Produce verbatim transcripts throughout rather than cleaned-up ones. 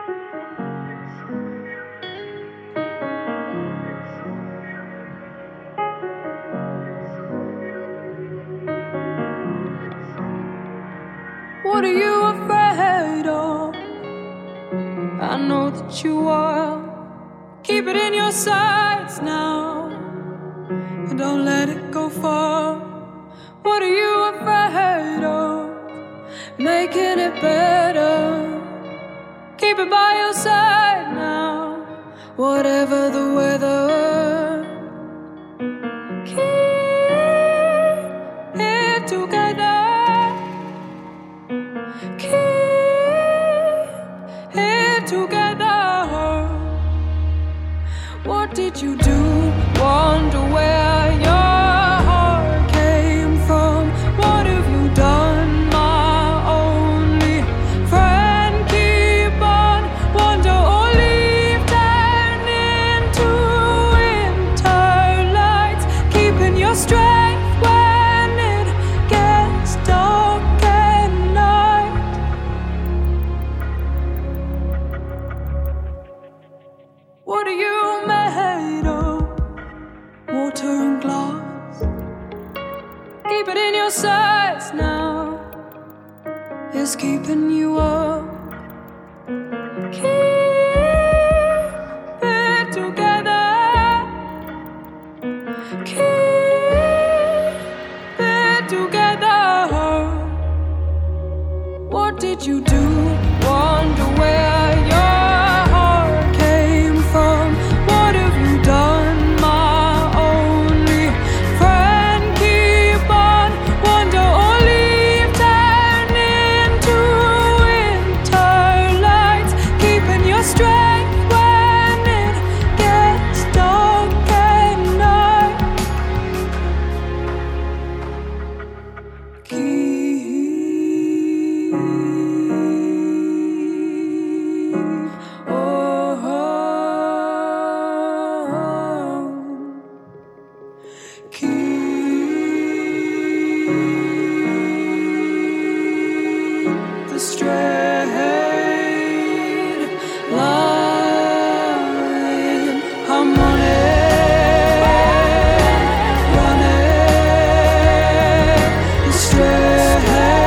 What are you afraid of? I know that you are. Keep it in your sights now, and don't let it go far. What are you afraid of? Making it better. Keep it by your side now, whatever the weather. Keep it together. Keep it together. What did you do? Wonder where your heart came from. What have you done, my only friend? Keep on, wonder or leave, turn into winter lights. Keeping your strength when it gets dark at night. What are you made of? Water and glass. Keep it in your sights now. It's keeping you up. Keep it together. Keep it together. What did you do? Wonder where your heart came from. What have you done, my only friend? Keep on, wonder or leave, turn into winter lights. Keeping your strength when it gets dark at night. Keep the straight line. I'm on it, running the straight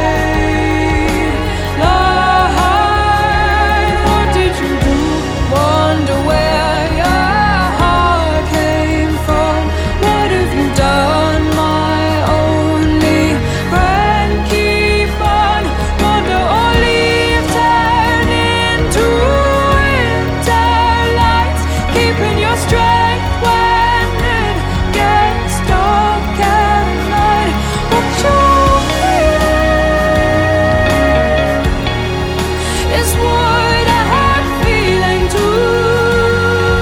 line. What did you do? Wonder where your heart came from. What have you done, my only friend? Keep on, wonder or leave, turn into winter lights. Keeping your strength when it gets dark at night. What you feel is what I have feeling too.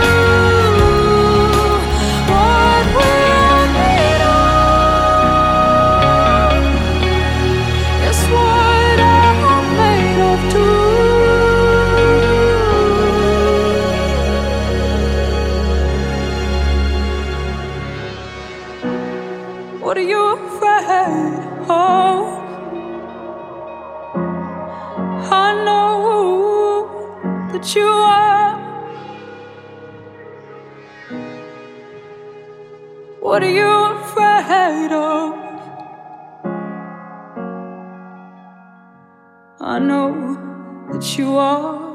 What we're made of is what I'm made of too. What are you afraid of? I know that you are. What are you afraid of? I know that you are.